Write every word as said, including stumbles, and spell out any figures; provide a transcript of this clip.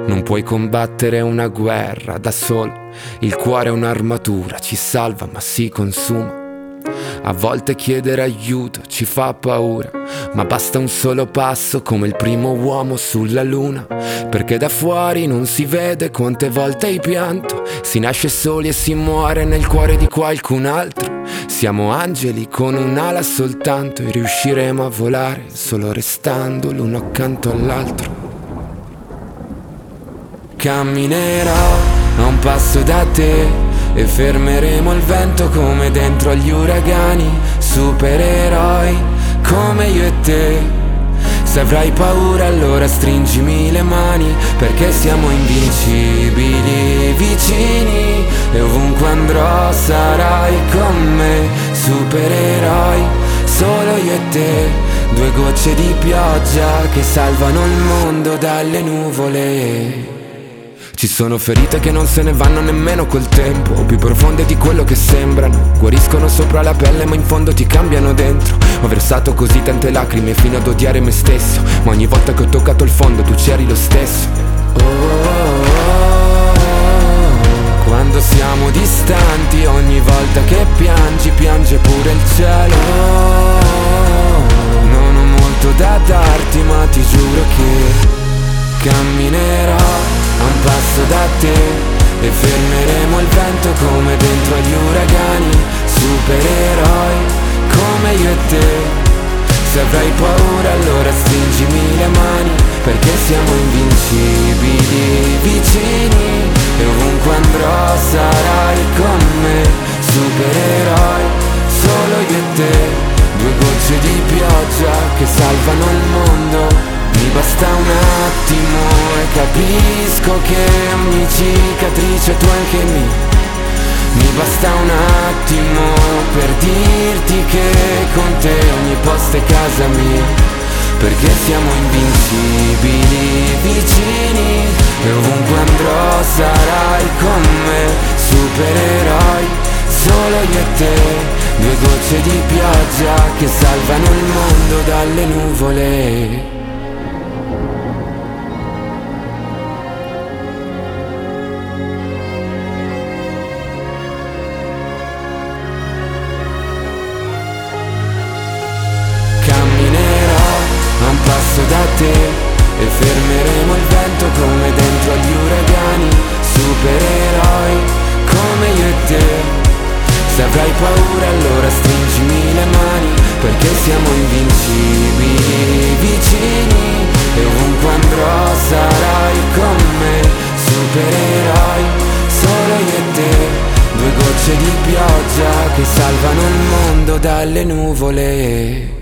Non puoi combattere una guerra da solo, il cuore è un'armatura, ci salva ma si consuma. A volte chiedere aiuto ci fa paura, ma basta un solo passo come il primo uomo sulla luna. Perché da fuori non si vede quante volte hai pianto, si nasce soli e si muore nel cuore di qualcun altro. Siamo angeli con un'ala soltanto e riusciremo a volare solo restando l'uno accanto all'altro. Camminerò a un passo da te e fermeremo il vento come dentro agli uragani. Supereroi come io e te. Se avrai paura allora stringimi le mani, perché siamo invincibili, vicini, e ovunque andrò sarai con me. Supereroi, solo io e te, due gocce di pioggia che salvano il mondo dalle nuvole. Ci sono ferite che non se ne vanno nemmeno col tempo, più profonde di quello che sembrano. Guariscono sopra la pelle ma in fondo ti cambiano dentro. Ho versato così tante lacrime fino ad odiare me stesso, ma ogni volta che ho toccato il fondo tu c'eri lo stesso. Oh, oh, oh, oh. Quando siamo distanti, ogni volta che piangi, piange pure il cielo. Oh, non ho molto da darti ma ti giuro che camminerò a un passo da te e fermeremo il vento come dentro agli uragani. Supereroi come io e te. Se avrai paura allora stringimi le mani, perché siamo invincibili, vicini, e ovunque andrò sarai con me. Supereroi, solo io e te, due gocce di pioggia che salvano il mondo. Mi basta un attimo e capisco che ogni cicatrice tu anche mi. Mi basta un attimo per dirti che con te ogni posto è casa mia. Perché siamo invincibili, vicini, e ovunque andrò sarai con me. Supereroi, solo io e te, due gocce di pioggia che salvano il mondo dalle nuvole. Da te e fermeremo il vento come dentro agli uragani. Supereroi come io e te. Se avrai paura allora stringimi le mani, perché siamo invincibili, vicini, e ovunque andrò sarai con me. Supereroi, solo io e te, due gocce di pioggia che salvano il mondo dalle nuvole.